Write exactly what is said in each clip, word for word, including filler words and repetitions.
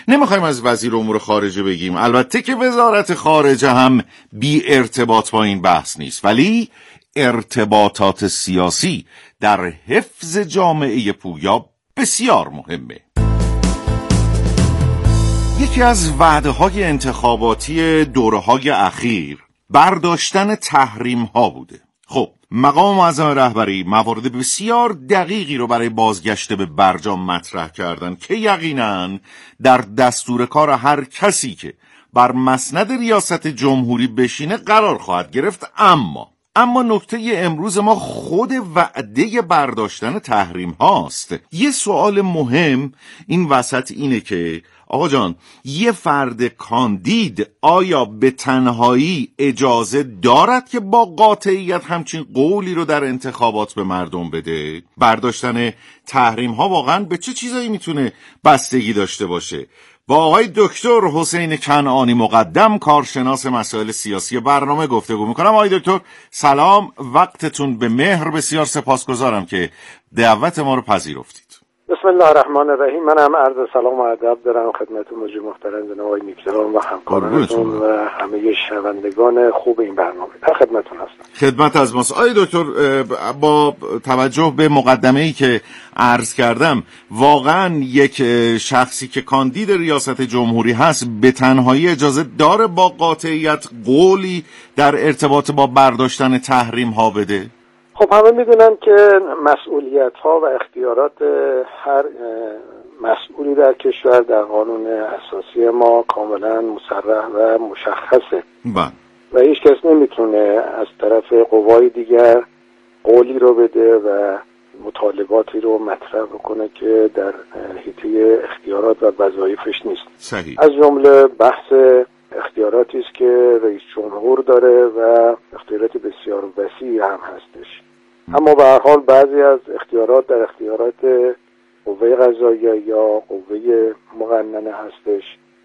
نمیخوایم از وزیر امور خارجه بگیم، البته که وزارت خارجه هم بی ارتباط با این بحث نیست، ولی ارتباطات سیاسی در حفظ جامعه پویا بسیار مهمه. یکی از وعده‌های انتخاباتی دوره‌های اخیر برداشتن تحریم ها بوده. خب مقام معظم رهبری موارد بسیار دقیقی رو برای بازگشت به برجام مطرح کردن که یقیناً در دستور کار هر کسی که بر مسند ریاست جمهوری بشینه قرار خواهد گرفت. اما اما نکته امروز ما خود وعده برداشتن تحریم هاست. یه سوال مهم این وسط اینه که آقا جان، یه فرد کاندید آیا به تنهایی اجازه دارد که با قاطعیت همچین قولی رو در انتخابات به مردم بده؟ برداشتن تحریم ها واقعا به چه چیزایی میتونه بستگی داشته باشه؟ با آقای دکتر حسین کنعانی مقدم، کارشناس مسائل سیاسی برنامه گفتگو میکنم. آقای دکتر سلام، وقتتون به مهر بسیار سپاسگزارم که دعوت ما رو پذیرفتید. بسم الله الرحمن الرحیم. من هم عرض سلام و ادب دارم خدمت مجری محترم جناب آقای نیکزاد و همکارانتون و همه شنوندگان خوب این برنامه. در خدمتتون هستم. خدمت از ماست. آقای دکتر، با توجه به مقدمه‌ای که عرض کردم، واقعا یک شخصی که کاندید ریاست جمهوری هست به تنهایی اجازه داره با قاطعیت قولی در ارتباط با برداشتن تحریم ها بده؟ خب همه میدونن که مسئولیت ها و اختیارات هر مسئولی در کشور در قانون اساسی ما کاملا مصرح و مشخصه با. و هیچ کس نمیتونه از طرف قوای دیگر قولی رو بده و مطالباتی رو مطرح بکنه که در حیطه اختیارات و وظایفش نیست. صحیح. از جمله بحث اختیاراتی است که رئیس جمهور داره و اختیارات بسیار وسیعی هم هستش. اما به هر حال بعضی از اختیارات در اختیارات قوه قضاییه یا قوه مقننه هستش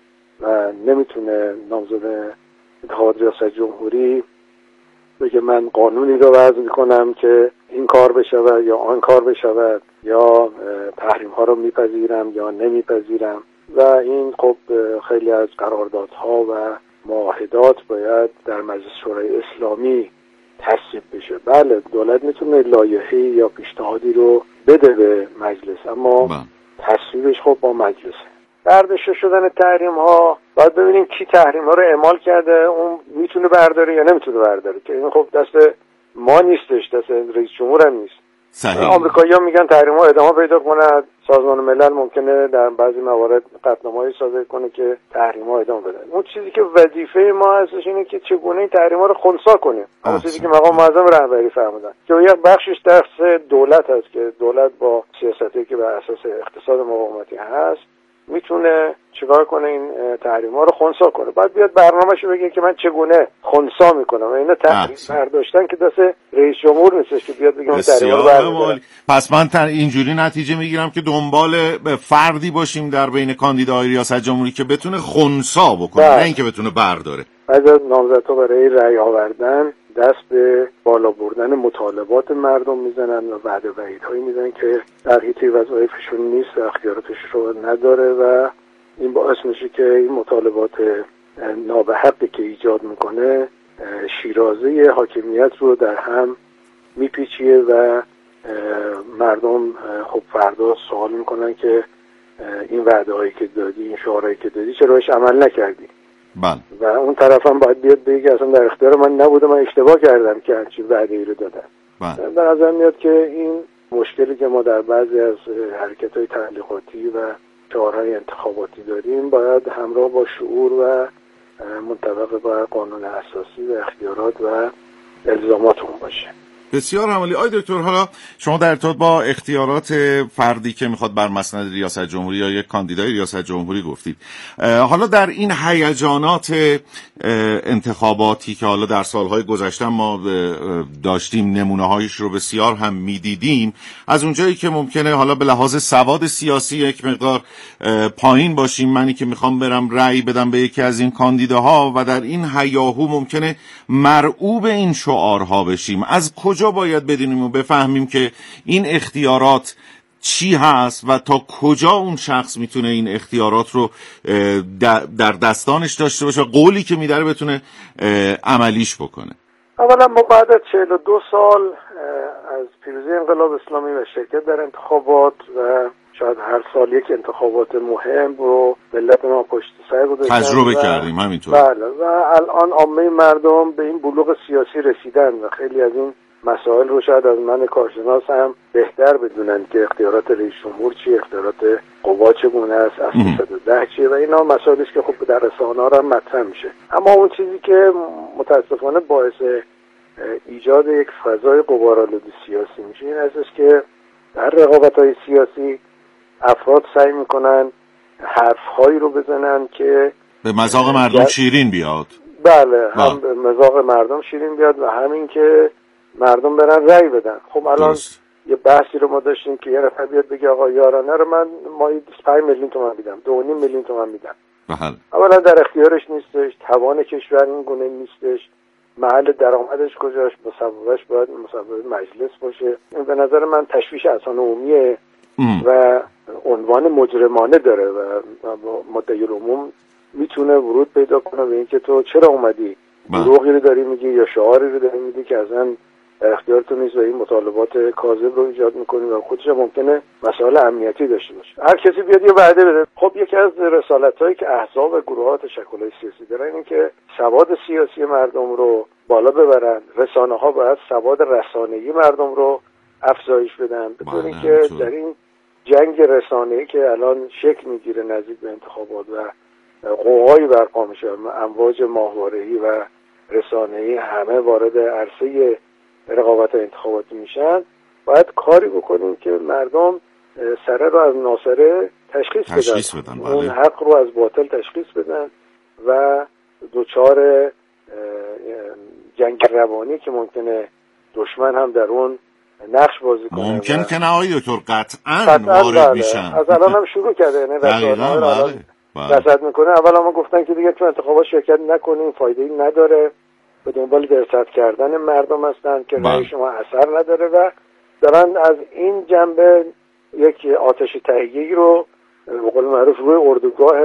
و نمیتونه نامزد اتحاد ریاست جمهوری بگه من قانونی رو وضع میکنم که این کار بشود یا آن کار بشود یا تحریم ها رو میپذیرم یا نمیپذیرم و این خب خیلی از قراردادها و معاهدات باید در مجلس شورای اسلامی تصویب بشه. بله دولت میتونه لایحه‌ای یا پیشنهادی رو بده به مجلس، اما تصویبش خب با مجلسه. برداشته شدن تحریم ها باید ببینیم کی تحریم ها رو اعمال کرده، اون میتونه برداره یا نمیتونه برداره، که این خب دست ما نیستش، دست رئیس جمهور هم نیست. صحیح. آمریکایی‌ها میگن تحریم ها ادامه پیدا کنه، سازمان ملل ممکنه در بعضی موارد قطعنامه‌ای صادر کنه که تحریم ها ادامه بده. اون چیزی که وظیفه ما هستش اینه که چگونه این تحریم ها رو خنثی کنیم. اون چیزی که مقام معظم رهبری فرمودن که یک بخشش دست دولت هست که دولت با سیاستی که بر اساس اقتصاد مقاومتی هست میتونه چیکار کنه این تحریم ها رو خنثی کنه. بعد بیاد برنامه‌شو بگه که من چگونه خنثی میکنم. اینا تحریم برداشتن که دست رئیس جمهور نیستش که بیاد بگه من تحریم رو بردارم. پس من اینجوری نتیجه میگیرم که دنبال فردی باشیم در بین کاندیداهای ریاست جمهوری که بتونه خنثی بکنه، نه اینکه بتونه برداره. بعد از نامزدها برای رأی آوردن دست به بالا بردن مطالبات مردم میزنن و وعده وعیدهایی میزنن که در حیطه وظایفشون نیست و اختیاراتش رو نداره و این باعث میشه که این مطالبات نابحقی که ایجاد میکنه شیرازه حاکمیت رو در هم میپیچیه و مردم خب فردا سوال میکنن که این وعده هایی که دادی، این شعارهایی که دادی چرا بهش عمل نکردی؟ بله. و اون طرف هم باید بیاد بگه اصلا در اختیار من نبوده، من اشتباه کردم که همچین وعده ای رو دادم. بله. به نظر میاد که این مشکلی که ما در بعضی از حرکت‌های تبلیغاتی و شعارهای انتخاباتی داریم باید همراه با شعور و منطبق با قانون اساسی و اختیارات و الزامات اون باشه. بسیار عالی. آقای دکتر، حالا شما در ارتباط با اختیارات فردی که میخواد بر مسند ریاست جمهوری یا یک کاندیدای ریاست جمهوری گفتید، حالا در این هیجانات انتخاباتی که حالا در سالهای گذشته ما داشتیم نمونه‌هایش رو بسیار هم میدیدیم، از اونجایی که ممکنه حالا به لحاظ سواد سیاسی یک مقدار پایین باشیم، منی که میخوام برم رأی بدم به یکی از این کاندیداها و در این هیاهو ممکنه مرعوب این شعارها بشیم، از کجا باید بدونیم و بفهمیم که این اختیارات چی هست و تا کجا اون شخص میتونه این اختیارات رو در دستانش داشته باشه، قولی که میداره بتونه عملیش بکنه. اولا ما بعد از چهل و دو سال از پیروزی انقلاب اسلامی و شرکت در انتخابات و شاید هر سال یک انتخابات مهم رو ملت ما پشت سر گذاشتن، تجربه کردیم همینطور. بله، و الان عامه مردم به این بلوغ سیاسی رسیدن و خیلی از این مسائل رو شاید از من کارشناس هم بهتر بدونن که اختیارات رئیس جمهور چی، اختیارات قوا چگونه است، اصل صد و ده چیه و اینا مسائلی است که خب در رسانه‌ها هم مطرح میشه. اما اون چیزی که متاسفانه باعث ایجاد یک فضای غبارآلود سیاسی میشه این هستش که در رقابت‌های سیاسی افراد سعی میکنن حرف‌هایی رو بزنن که به مذاق مردم شیرین بیاد. بله، هم به مذاق مردم شیرین بیاد و همین که مردم برن رأی بدن. خب الان درست. یه بحثی رو ما داشتیم که یه نفر بیاد بگه آقا یارانه رو من ماهی بیست و پنج میلیون تومان میدم، دو و نیم میلیون تومان میدم. بله. اولا در اختیارش نیستش، توان کشور این گونه نیستش، محل درآمدش کجاست، مصوبش باید مصوبه مجلس باشه. این به نظر من تشویش اذهان عمومیه و عنوان مجرمانه داره و مدعی العموم میتونه ورود پیدا کنه به اینکه تو چرا اومدی دروغی رو داری میگی یا شعاری رو داری میدی که اصلا در اختیارتون نیست و این مطالبات کاذب رو ایجاد میکنی و خودش ممکنه مسائل امنیتی داشته باشه. هر کسی بیاد یه وعده بده. خب یکی از رسالت‌هایی که احزاب و گروه‌ها تشکل‌های سیاسی دارن این که سواد سیاسی مردم رو بالا ببرن، رسانه‌ها باید سواد رسانه‌ای مردم رو افزایش بدن، بطوری که در این جنگ رسانه‌ای که الان شکل میگیره نزدیک به انتخابات و قوقایی برپا میشه، امواج ماهواره‌ای و رسانه‌ای همه وارد عرصه رقابت انتخاباتی میشن، باید کاری بکنیم که مردم سره رو از ناسره تشخیص, تشخیص بدن, بدن. اون حق رو از باطل تشخیص بدن و دوچار جنگ روانی که ممکنه دشمن هم در اون نقش بازی کنه ممکن که نه آقای دکتر قطعاً وارد میشن. از الان هم شروع کرده، یعنی رسانه‌ها رصد میکنه. اول ما گفتن که دیگه تو انتخابات شرکت نکنیم، فایده‌ای نداره، به دنبال درصد کردن مردم هستن که رأی شما اثر نداره و دارن از این جنبه یک آتش تهیه‌ای رو به قول معروف روی اردوگاه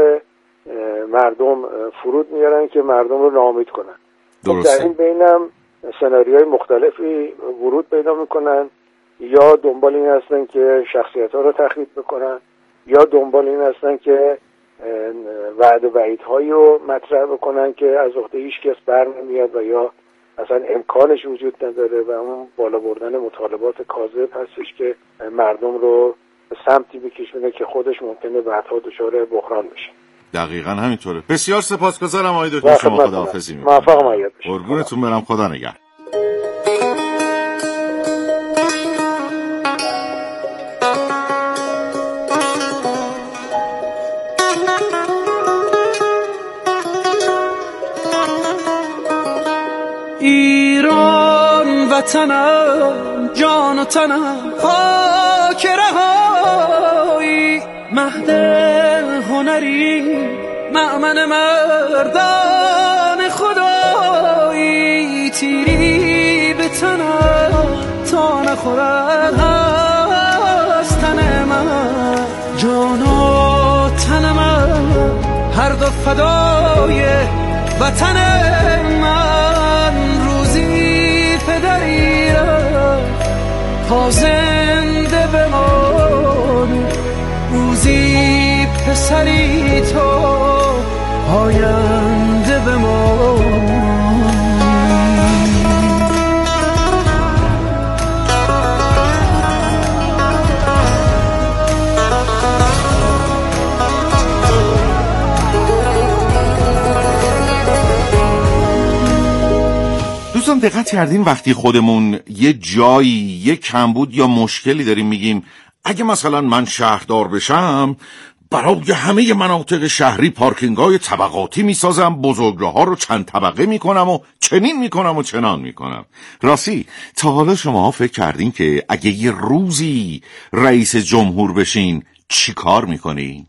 مردم فرود میارن که مردم رو ناامید کنن. در این بینم سناریوهای مختلفی ورود پیدا میکنن، یا دنبال این هستن که شخصیت‌ها رو تخریب بکنن، یا دنبال این هستن که وعده و وعیدهایی رو مطرح بکنن که از عهده هیچ کس بر نمیاد و یا اصلا امکانش وجود نداره و اون بالا بردن مطالبات کاذب هستش که مردم رو به سمتی بکشونه که خودش ممکنه بعدها دچار بحران بشه. دقیقاً همینطوره. بسیار سپاسگزارم آقای دکتر، شما خداحافظی می‌کنم. موفق و مؤید باشید. قربونتون برم، خدا نگهدار. ایران وطنم، جان و تنم، خاک رهایی، مهد هنری، مأمن مردان خدایی، تیری به تنم تا نخورد از تن من، جان و تن من هر دو فدای وطن من. روزی پدری رفت تا زنده بمانی، روزی پسری تو آینده بمانی. دوستان دقت کردین وقتی خودمون یه جایی یه کمبود یا مشکلی داریم میگیم اگه مثلا من شهردار بشم برای همه مناطق شهری پارکینگ‌های طبقاتی میسازم، بزرگراه‌ها رو چند طبقه میکنم و چنین میکنم و چنان میکنم. راستی تا حالا شما فکر کردین که اگه یه روزی رئیس جمهور بشین چی کار میکنین؟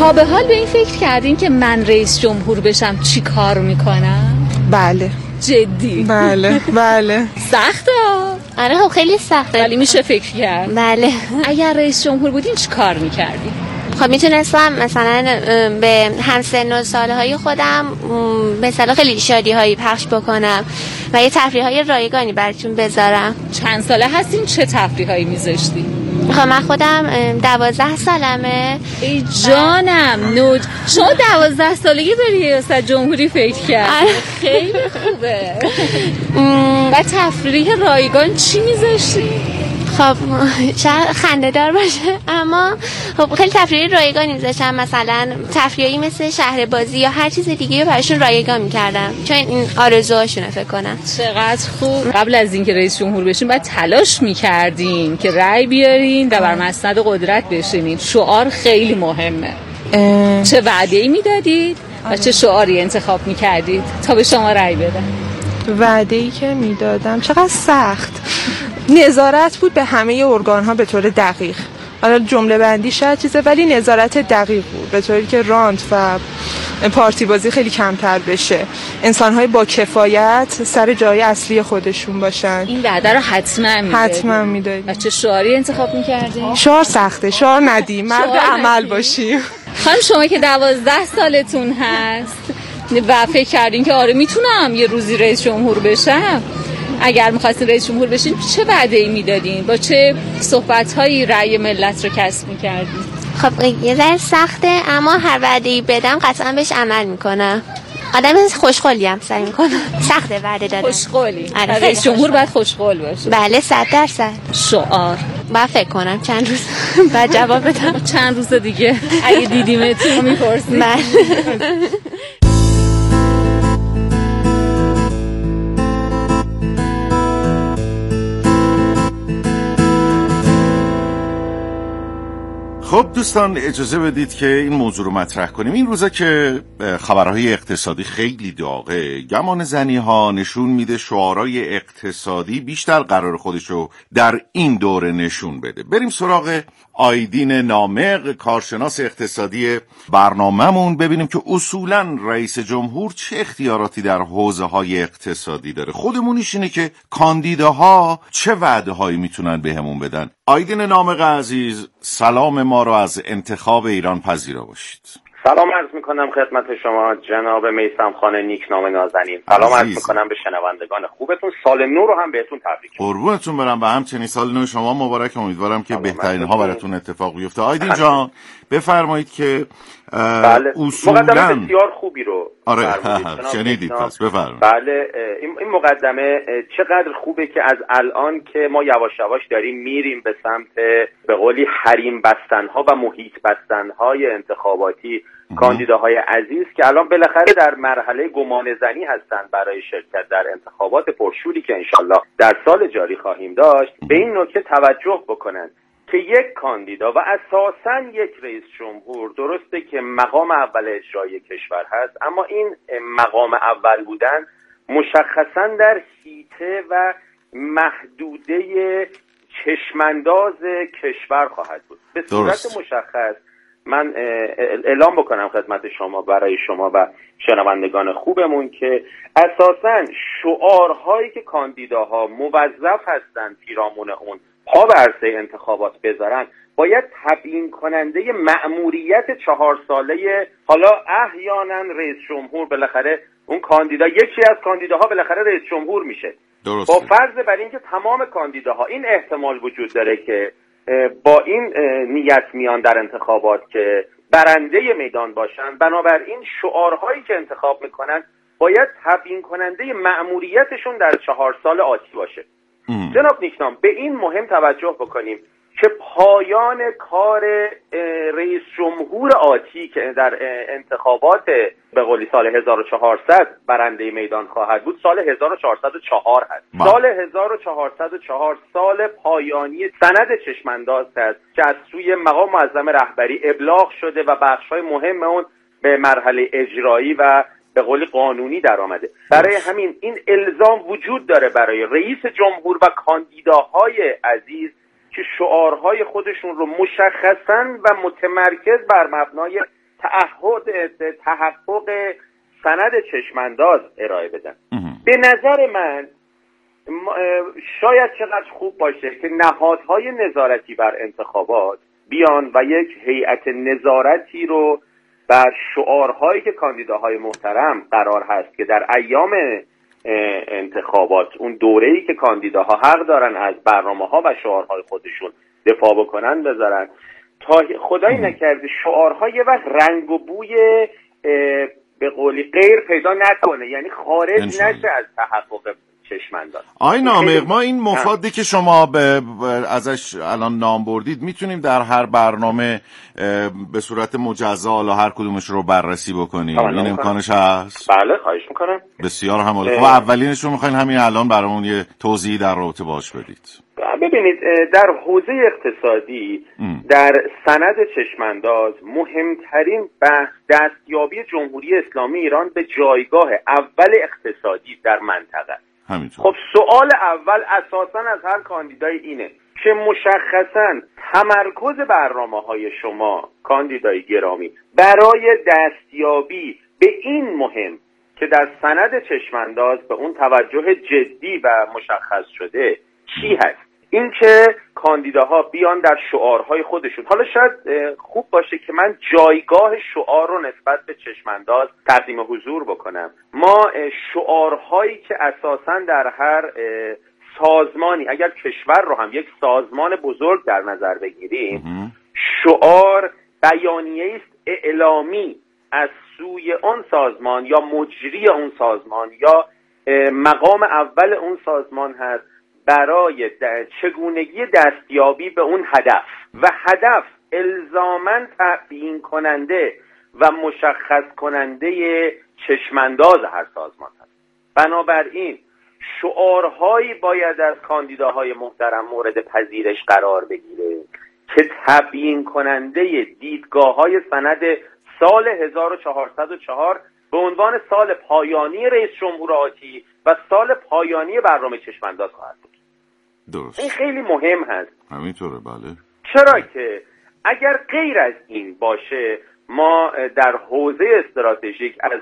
تا به حال به این فکر کردین که من رئیس جمهور بشم چی کار میکنم؟ بله. جدی؟ بله بله. سخته؟ آره خب خیلی سخته ولی میشه فکر کرد. بله. اگر رئیس جمهور بودین چی کار میکردین؟ خب میتونستم مثلا به همسن و سالهای خودم مثلا خیلی شادی هایی پخش بکنم و یه تفریح های رایگانی براتون بذارم. چند ساله هستین؟ چه تفریح هایی میذاشتی؟ خب من خودم دوازده سالمه. ای جانم نوج، شما دوازده سالگی به ریاست جمهوری فکر کردی؟ خیلی خوبه. و تفریح رایگان چی میذاشتی؟ خب شاید خنده دار باشه اما خب خیلی تفریح رایگانی میذاشتم، مثلا تفریحی مثل شهر بازی یا هر چیز دیگه رو براشون رایگان میکردم چون این آرزوهاشونه فکر کنم. چقدر خوب. قبل از اینکه رئیس جمهور بشین باید تلاش میکردین که رأی بیارین و بر مسند قدرت بشینین. شعار خیلی مهمه. اه... چه وعده‌ای میدادید و چه شعاری انتخاب میکردید تا به شما رأی بدن؟ وعده‌ای که میدادم چقدر سخت. نظارت بود به همه ارگان‌ها به طور دقیق. حالا جمله بندی شاید چیزه ولی نظارت دقیق بود به طوری که رانت و پارتی بازی خیلی کمتر بشه. انسان‌های با کفایت سر جای اصلی خودشون باشن. این وعده رو حتما میدادید. حتما میدادید. و چه شعاری انتخاب می‌کردین؟ شعار سخته، شعار ندیم، مرد عمل باشیم. خانم شما که دوازده سالتون هست و فکر کردین که آره میتونم یه روزی رئیس جمهور بشم، اگر می‌خواستین رئیس جمهور بشین چه وعده‌ای میدادین؟ با چه صحبت‌هایی رأی ملت رو کسب می‌کردین؟ خب یه ذره سخته اما هر وعده‌ای بدم قطعا بهش عمل میکنم. آدم خوشقولیم سعی میکنم. سخته وعده دادن. خوشقولی. رئیس جمهور باید خوشقول باشه. بله صد درصد. شعار باید فکر کنم چند روز بعد جواب بدم. چند روز دیگه اگه دیدیمتون میپرسید. بله. خب دوستان اجازه بدید که این موضوع رو مطرح کنیم. این روزا که خبرهای اقتصادی خیلی داغه، گمان زنی ها نشون میده شعارهای اقتصادی بیشتر قرار خودش رو در این دوره نشون بده. بریم سراغ آیدین نامق، کارشناس اقتصادی برنامه‌مون، ببینیم که اصولاً رئیس جمهور چه اختیاراتی در حوزه های اقتصادی داره. خودمونیش اینه که کاندیداها چه وعده هایی میتونن بهمون بدن. آیدین نامق عزیز، سلام ما رو از انتخاب ایران پذیرا باشید. سلام عرض میکنم خدمت شما جناب میثم خان نیکنام نازنین. سلام عرض میکنم به شنوندگان خوبتون. سال نو رو هم بهتون تبریک میگم. قربونتون برم و همچنین سال نو شما مبارک. امیدوارم که بهترین ها براتون اتفاق بیفته. آیدین جان بفرمایید که بله. اصولاً مقدمه بسیار خوبی رو آره شنیدید پس بفرمایید. بله این مقدمه چقدر خوبه که از الان که ما یواش یواش داریم میریم به سمت به قولی حریم بستن‌ها و محیط بستن‌های انتخاباتی، کاندیداهای عزیز که الان بالاخره در مرحله گمان زنی هستند برای شرکت در انتخابات پرشوری که انشالله در سال جاری خواهیم داشت، به این نکته توجه بکنند که یک کاندیدا و اساساً یک رئیس جمهور، درسته که مقام اول اجرایی کشور هست اما این مقام اول بودن مشخصاً در حیطه و محدوده چشمانداز کشور خواهد بود. به صورت مشخص من اعلام بکنم خدمت شما برای شما و شنوندگان خوبمون که اساساً شعارهایی که کاندیداها موظف هستند پیرامون اون پا به عرصه انتخابات بذارن باید تبیین کننده مأموریت چهار ساله، حالا احیانا رئیس جمهور، بالاخره اون کاندیدا یکی از کاندیداها بالاخره رئیس جمهور میشه. درسته. با فرض بر اینکه تمام کاندیداها این احتمال وجود داره که با این نیت میان در انتخابات که برنده میدان باشن، بنابراین شعارهایی که انتخاب میکنن باید تبیین کننده مأموریتشون در چهار سال آتی باشه. ام. جناب نیکنام به این مهم توجه بکنیم که پایان کار رئیس جمهور آتی که در انتخابات به قولی سال هزار و چهارصد برنده میدان خواهد بود سال هزار و چهارصد و چهار هست. با. سال هزار و چهارصد و چهار سال پایانی سند چشمانداز است که از سوی مقام معظم رهبری ابلاغ شده و بخش‌های مهم اون به مرحله اجرایی و به قول قانونی در آمده. برای همین این الزام وجود داره برای رئیس جمهور و کاندیداهای عزیز که شعارهای خودشون رو مشخصاً و متمرکز بر مبنای تعهد تحقق سند چشمانداز ارائه بدن. به نظر من شاید چقدر خوب باشه که نهادهای نظارتی بر انتخابات بیان و یک هیئت نظارتی رو بر شعارهایی که کاندیداهای محترم قرار هست که در ایام انتخابات، اون دوره‌ای که کاندیداها حق دارن از برنامه‌ها و شعارهای خودشون دفاع بکنن بذارن، تا خدایی نکرده شعارها یه وقت رنگ و بوی به قولی غیر پیدا نکنه، یعنی خارج نشه از تحقق چشمانداز. آی نامق، ما این مفادی که شما به ازش الان نام بردید میتونیم در هر برنامه به صورت مجزا حالا هر کدومش رو بررسی بکنیم؟ این امکانش هست؟ بله خواهش میکنم. بسیار همالی. خب اولینش رو میخواین همین الان برامون یه توضیحی در رابطه باش بدید. ببینید در حوزه اقتصادی ام. در سند چشمانداز مهمترین بحث دستیابی جمهوری اسلامی ایران به جایگاه اول اقتصادی در منطقه. همینطور. خب سوال اول اساساً از هر کاندیدای اینه که مشخصاً تمرکز برنامه‌های شما کاندیدای گرامی برای دستیابی به این مهم که در سند چشمانداز به اون توجه جدی و مشخص شده چی هست؟ این که کاندیداها بیان در شعارهای خودشون، حالا شاید خوب باشه که من جایگاه شعار رو نسبت به چشمانداز تقدیم حضور بکنم. ما شعارهایی که اساساً در هر سازمانی، اگر کشور رو هم یک سازمان بزرگ در نظر بگیریم، شعار بیانیه است اعلامی از سوی اون سازمان یا مجری اون سازمان یا مقام اول اون سازمان هست برای چگونگی دستیابی به اون هدف، و هدف الزاماً تعیین کننده و مشخص کننده چشمانداز هر سازمان هست. بنابراین شعارهایی باید از کاندیداهای محترم مورد پذیرش قرار بگیره که تعیین کننده دیدگاه‌های سند سال هزار و چهارصد و چهار به عنوان سال پایانی رئیس جمهور آتی و سال پایانی برنامه چشمانداز خواهد بود. درست. این خیلی مهم هست. همینطوره. بله. چرا که اگر غیر از این باشه ما در حوزه استراتژیک از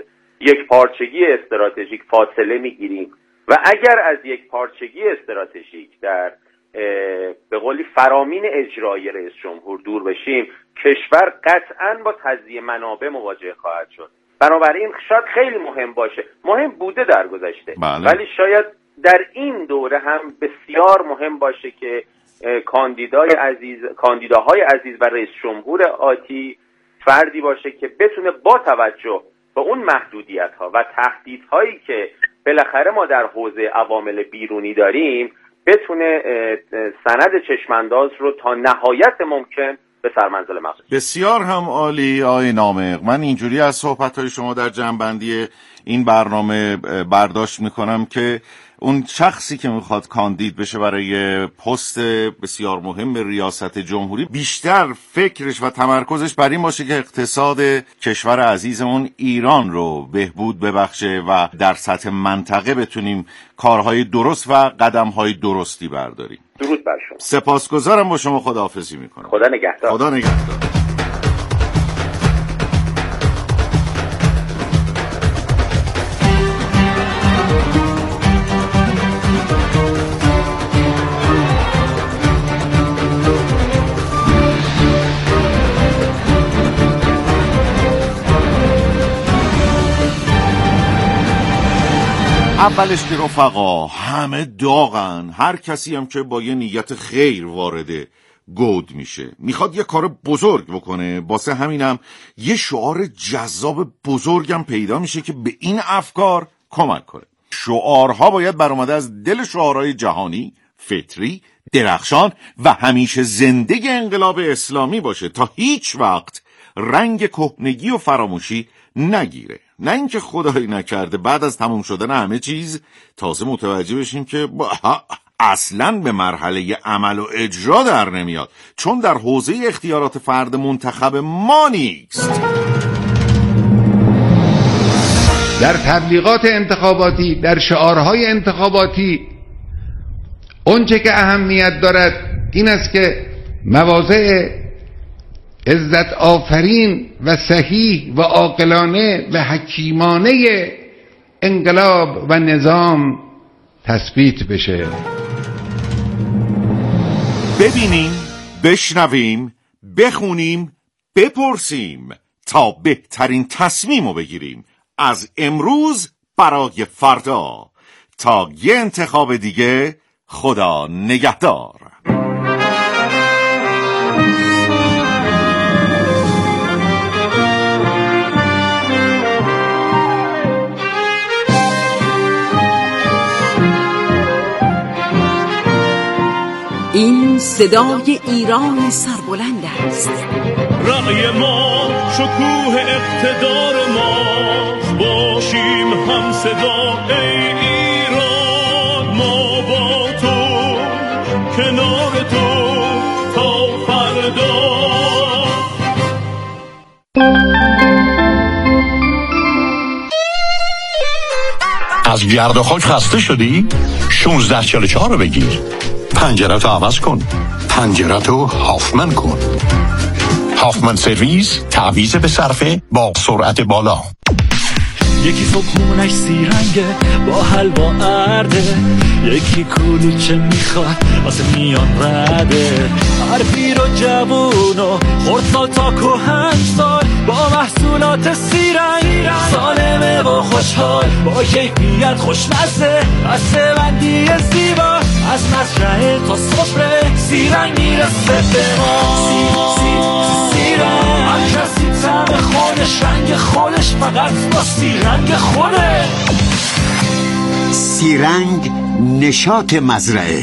یک پارچگی استراتژیک فاصله میگیریم و اگر از یک پارچگی استراتژیک در به قولی فرامین اجرایی رئیس جمهور دور بشیم، کشور قطعاً با تضییع منابع مواجه خواهد شد. بنابراین شاید خیلی مهم باشه، مهم بوده در گذشته، بله. ولی شاید در این دوره هم بسیار مهم باشه که کاندیدای عزیز کاندیداهای عزیز و رئیس جمهور آتی فردی باشه که بتونه با توجه به اون محدودیت‌ها و تهدیدهایی که بالاخره ما در حوزه عوامل بیرونی داریم بتونه سند چشمانداز رو تا نهایت ممکن به سرمنزل مقصود. بسیار هم عالی آقای نامق. من اینجوری از صحبت‌های شما در جمع‌بندی این برنامه برداشت میکنم که اون شخصی که میخواد کاندید بشه برای پست بسیار مهم ریاست جمهوری بیشتر فکرش و تمرکزش بر این باشه که اقتصاد کشور عزیزمون ایران رو بهبود ببخشه و در سطح منطقه بتونیم کارهای درست و قدمهای درستی برداریم. درود بر شما. سپاسگزارم، با شما خداحافظی میکنم. خدا نگهدار. خدا نگهدار. اولش که رفقا همه داغن، هر کسی هم که با یه نیت خیر وارد گود میشه میخواد یه کار بزرگ بکنه، واسه همینم یه شعار جذاب بزرگم پیدا میشه که به این افکار کمک کنه. شعارها باید برآمده از دل شعارهای جهانی، فطری، درخشان و همیشه زنده انقلاب اسلامی باشه تا هیچ وقت رنگ کهنگی و فراموشی نگیره. نه اینکه خدایی نکرده بعد از تموم شدن همه چیز تازه متوجه بشیم که اصلاً به مرحله عمل و اجرا در نمیاد، چون در حوزه اختیارات فرد منتخب ما نیست. در تبلیغات انتخاباتی، در شعارهای انتخاباتی اونچه که اهمیت دارد این است که مواضع عزت آفرین و صحیح و عاقلانه و حکیمانه انقلاب و نظام تثبیت بشه. ببینیم، بشنویم، بخونیم، بپرسیم تا بهترین تصمیم رو بگیریم از امروز برای فردا. تا یه انتخاب دیگه، خدا نگهدار. این صدای ایران سربلند است. رأی ما شکوه اقتدار ما، باشیم هم صدا ای ایران. ما با تو کنار تو تا فردا. از گرد و خاک خسته شدی؟ شانزده چهل و چهار رو بگیر. پنجره‌تو عوض کن. پنجره‌تو هافمن کن. هافمن سرویس، تعویض به صرفه با سرعت بالا. یکی صبحونش سیرنگه با حلوا ارده، یکی کلوچه میخواد واسه میان رده. هر پیر و جوون و خردسال تا کهن سال با محصولات سیرنگ سالمه و خوشحال، با کیفیت خوشمزه، بسته بندی زیبا، از مزرعه تا سفره سیرنگ میرسه به ما. سی سی سیرنگ هر کسی طعم خودش، رنگ خودش، فقط با سیرنگ خوده. سیرنگ نشاط مزرعه.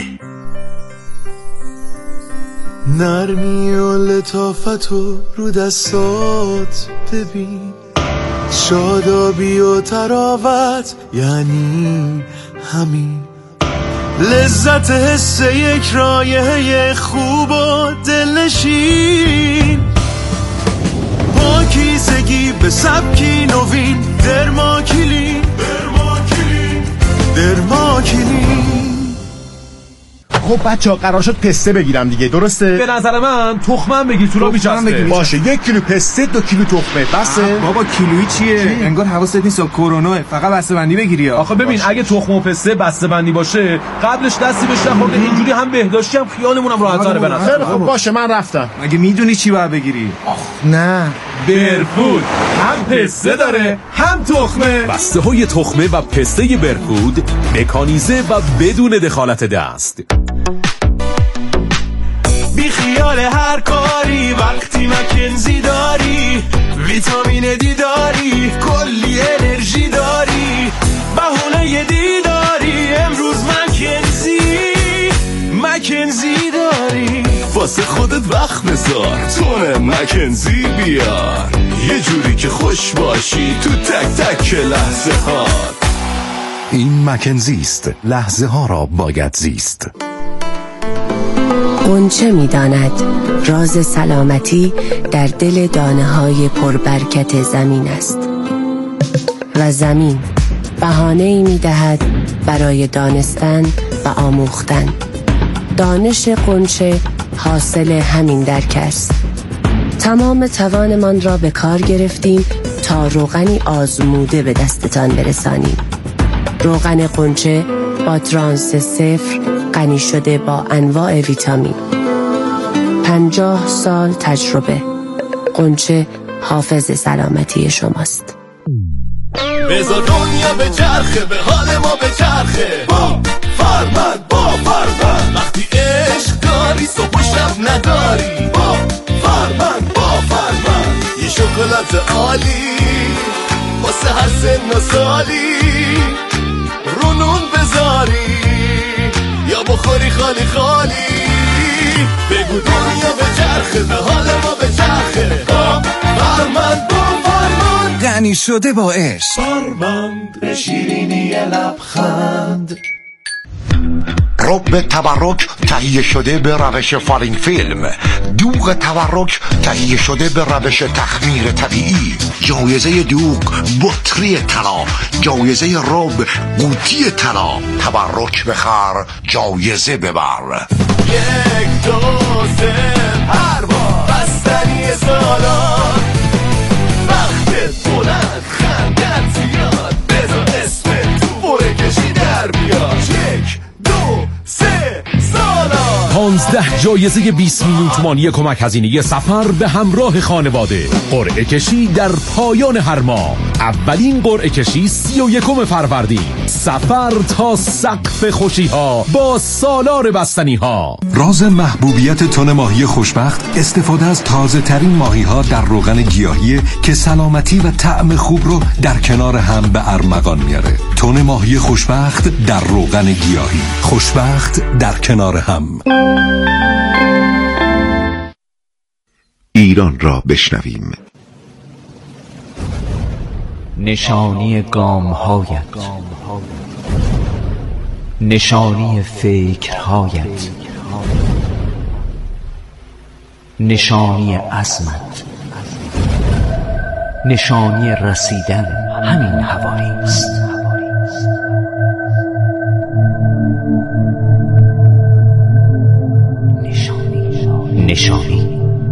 نرمی و لطافت و رو دستات ببین، شادابی و تراوت یعنی همین. لذت حس یک رایحه خوب و دلنشین، پاکیزگی به سبکی نوین، درماکیلین درماکیلین درماکیلین. خب بچه ها قرار شد پسته بگیرم دیگه، درسته؟ به نظر من تخمم بگیر تو را بیچسته. باشه، یک کیلو پسته، دو کیلو تخمه. بسه؟ بابا کیلویی چیه؟ چی؟ انگار حواست نیست کروناه، فقط بسته بندی بگیری. آخه ببین باشه. اگه تخم و پسته بسته بندی باشه قبلش دستی بهش نخورده، اینجوری هم بهداشتی هم خیالمونم راحت‌تره به نظر. خب باشه من رفتم. مگه میدونی چی باید بگیری؟ آخ نه، برفود هم پسته داره هم تخمه. بسته های تخمه و پسته برفود مکانیزه و بدون دخالت دست. بی خیال هر کاری وقتی مکنزی داری، ویتامین دی داری، کلی انرژی داری، بهونه دیداری، امروز مکنزی مکنزی داری. واسه خودت وقت بذار، تونه مکنزی بیار، یه جوری که خوش باشی تو تک تک لحظه ها. این مکنزی است، لحظه ها را باید زیست. غنچه می داند راز سلامتی در دل دانه های پربرکت زمین است و زمین بهانه‌ای می دهد برای دانستن و آموختن. دانش غنچه حاصل همین درک است. تمام توانمان را به کار گرفتیم تا روغنی آزموده به دستتان برسانیم. روغن غنچه با ترانس صفر غنی شده با انواع ویتامین. پنجاه سال تجربه. غنچه حافظ سلامتی شماست. بذار دنیا به چرخه، به حال ما به چرخه، با فرمند با فرمند. وقتی عشق داری صبح و شب نداری، با فرمند با فرمند. یه شکلات عالی واسه هر سن و سالی، رونون بذاری یا بخوری خالی خالی. بگو دنیا به چرخه، به حال ما به چرخه، با فرمند با فرمند. غنی شده با عشق، فرمند به شیرینی لبخند. رب تبرک تهیه شده به روش فالینگ فیلم. دوغ تبرک تهیه شده به روش تخمیر طبیعی. جایزه دوغ بطری طلا، جایزه رب قوطی طلا. تبرک بخر، جایزه ببر. یک دو سه پرواز. بستنی سالان، وقت بلند خندت زیاد، بذار اسم تو بره کشی در بیاد. یک دو سه سالان. پانزده جایزه بیست میلیون تومانی کمک هزینه سفر به همراه خانواده. قرعه کشی در پایان هر ماه. اولین قرعه کشی سی و یکم فروردین. سفر تا سقف خوشی ها با سالار بستنی ها. راز محبوبیت تن ماهی خوشبخت استفاده از تازه ترین ماهی ها در روغن گیاهی که سلامتی و طعم خوب رو در کنار هم به ارمغان میاره. تن ماهی خوشبخت در روغن گیاهی. خوشبخت در کنار هم. ایران را بشنویم. نشانی گام‌هایت، نشانی فکرهایت، نشانی عزمت، نشانی رسیدن همین حوالی است. نشانی نشانی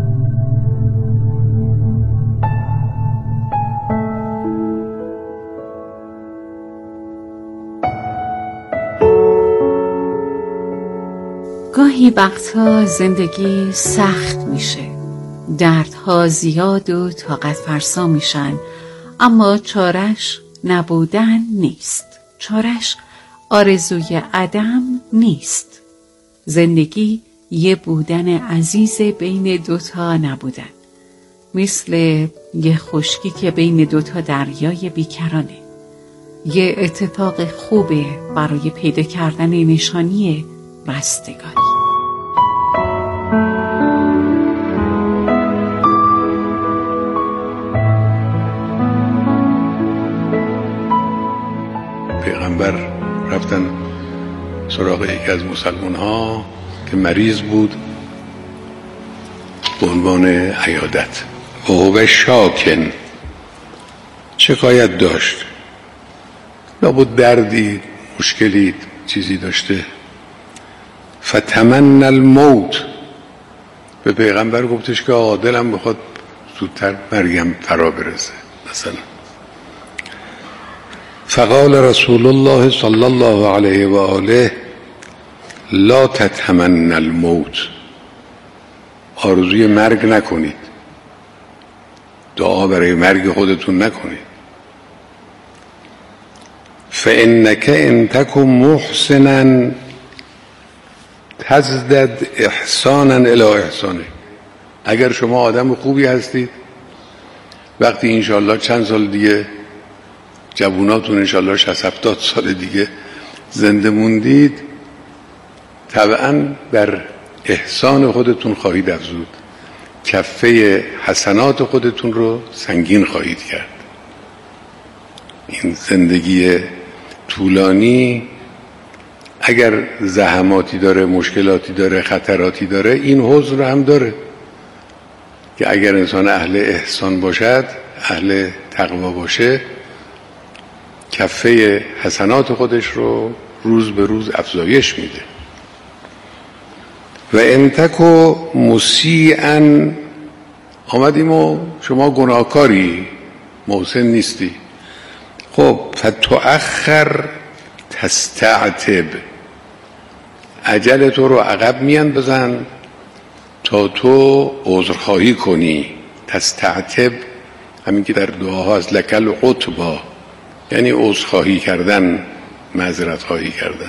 گاهی وقتها زندگی سخت میشه، دردها زیاد و طاقت فرسا میشن، اما چارش نبودن نیست، چارش آرزوی عدم نیست. زندگی یه بودن عزیز بین دوتا نبودن، مثل یه خشکی که بین دوتا دریای بیکرانه. یه اتفاق خوبه برای پیدا کردن نشانی رستگاری. پیغمبر رفتن سراغ یکی از مسلمان ها که مریض بود به عنوان عیادت و هو شاکن، شکایت داشت، لابد دردی مشکلی چیزی داشته. فتمنى الموت، به پیغمبر گفتش که آقا دلم بخواد زودتر مرگم فرا برسه مثلا. فقال رسول الله صلی الله علیه و آله لا تتمنى الموت، آرزوی مرگ نکنید، دعا برای مرگ خودتون نکنید. فانک ان تکن محسنا تزدد احسانا الی احسانه، اگر شما آدم خوبی هستید، وقتی انشالله چند سال دیگه جووناتون انشالله شصت هفتاد سال دیگه زنده موندید، طبعا بر احسان خودتون خواهید افزود، کفه حسنات خودتون رو سنگین خواهید کرد. این زندگی طولانی اگر زحماتی داره، مشکلاتی داره، خطراتی داره، این حزن رو هم داره که اگر انسان اهل احسان باشد، اهل تقوا باشه، کفه حسنات خودش رو روز به روز افزایش میده. و انتکو مسیئا، آمدیم و شما گناهکاری، محسن نیستی، خب فتؤخر تستعتب، عجل تو رو عقب میان بزن تا تو عذرخواهی کنی. تستعتب همین که در دعاها از لکل عتبا، یعنی عذرخواهی کردن، معذرت خواهی کردن.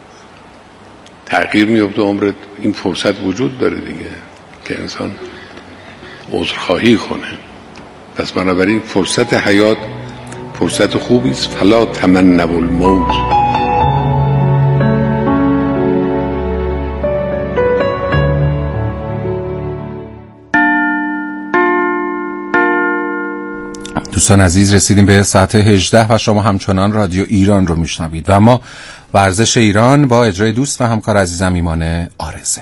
تغییر میفته عمرت، این فرصت وجود داره دیگه که انسان عذرخواهی کنه. پس بنابراین فرصت حیات فرصت خوبی است. فلا تمنوا الموت. دوستان عزیز، رسیدیم به ساعت هجده و شما همچنان رادیو ایران رو میشنوید و ما ورزش ایران با اجرای دوست و همکار عزیزم ایمان آرزه.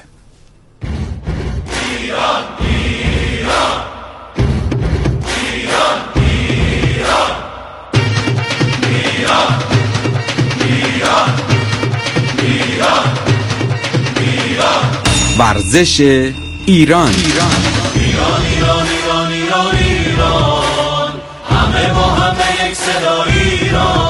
ایران ایران ایران ایران ایران ایران ایران ایران ورزش ایران. ایران ایران ایران ایران ایران ایران همه با همه یک صدا ایران